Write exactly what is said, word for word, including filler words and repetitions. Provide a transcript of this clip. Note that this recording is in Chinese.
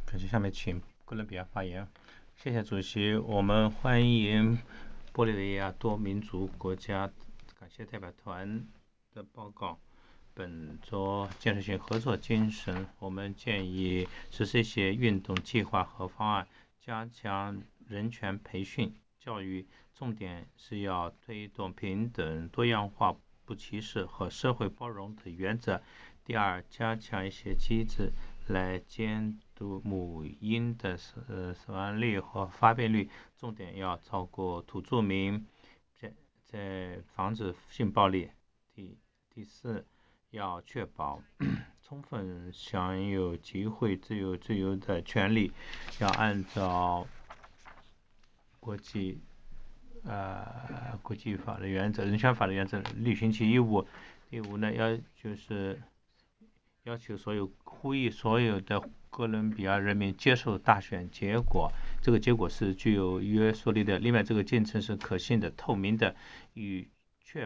感谢，下面请哥伦比亚发言。谢谢主席，我们欢迎玻利维亚多民族国家感谢代表团的报告。本着建设性合作精神，我们建议实施一些运动计划和方案，加强人权培训教育，重点是要推动平等、多样化、不歧视和社会包容的原则。第二，加强一些机制来监督母婴的死呃死亡率和发病率，重点要照顾土著民，在在防止性暴力。第第四，要确保充分享有集会自由自由的权利，要按照国际呃国际法的原则、人权法的原则履行其义务。第五呢，要就是要求所有呼吁所有的哥伦比亚人民接受大选结果，这个结果是具有约束力的。另外，这个进程是可信的、透明的，与